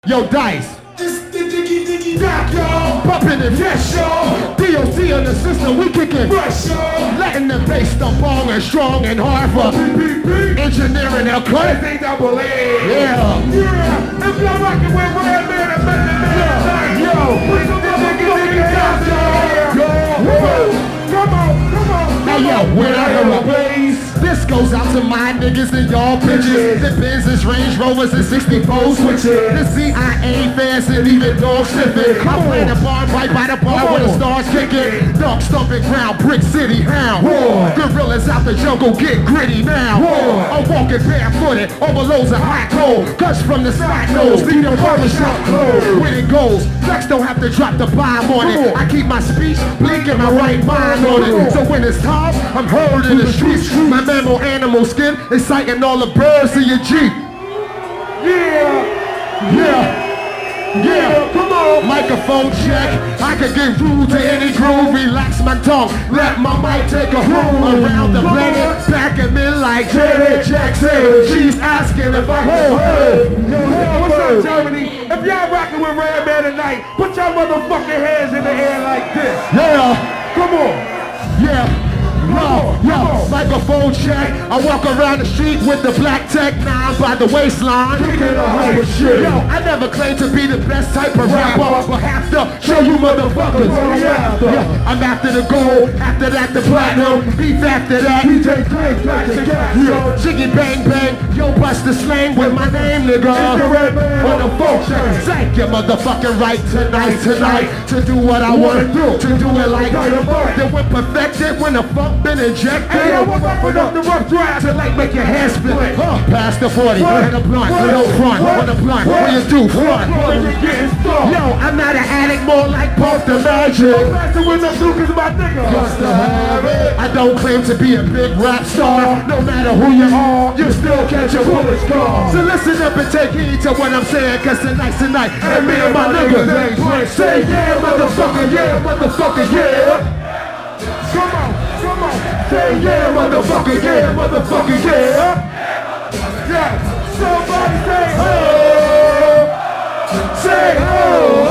Yo, Dice. It's the diggy doc, y'all. Pumping it, Yes, y'all. DOC on the system, we kicking. Rush, y'all. Letting the bass stomp on and strong and hard for engineering our cut. Everything double A. Yeah. Yeah. If y'all rockin' with Redman and Man, yo, put some diggy doc, y'all. Woo. Come on. Hey, yo, when I hear a bass. this goes out to my niggas and y'all bitches. The Benz's, Range Rovers, and 64 switches. The CIA fans and even dog sniffing. I play the bar right by the bar where the stars kicking. Dog stomping ground, Brick City hound. Gorillas out the jungle, get gritty now. I'm walking barefooted over loads of hot cold. Gush from the side nose, leave the barbershop closed. When it goes, Flex don't have to drop the bomb on it. I keep my speech, blinking my right mind on it. So when it's time, I'm heard in the streets. My mammal animal skin exciting all the birds in your Jeep. Yeah, come on. Microphone check. I can get rude to any groove. Relax my tongue. Let my mic take a room around the planet. Back at me like Janet Jackson. She's asking if I can heard. Yo, what's up, Germany? If y'all rockin' with Redman tonight, put y'all motherfucking hands in the air like this. Yeah. Come on. Yeah. Yo, microphone check. I walk around the street with the black tech 9 by the waistline. Yo, I never claimed to be the best type of rapper, but have to show you motherfuckers. Yeah, I'm after the gold, after that the platinum, beef after that. DJ Click, back to gas. Yo, jiggy bang bang, yo bust the slang with my name, nigga. It's the Redman On the phone check. Thank you, motherfucking right tonight, to do what I wanna do, to do it like dynamite. Then when perfected, when the funk been injected. Hey, yo, what's up with the rough draft? To like make your hair split. Pass the 40, and a blunt, with no front, on the blunt, what you do, front. Yo, I'm not an addict, more like Puff the Magic. With the Duke is my nigga. I don't claim to be a big rap star. No matter who you are, you still catch a bullet scar. So listen up and take heed to what I'm saying, cause tonight's the night, and me and my niggas say yeah, motherfucker, yeah. Come on. Say yeah, motherfucker, yeah. Yeah. Somebody say Say ho.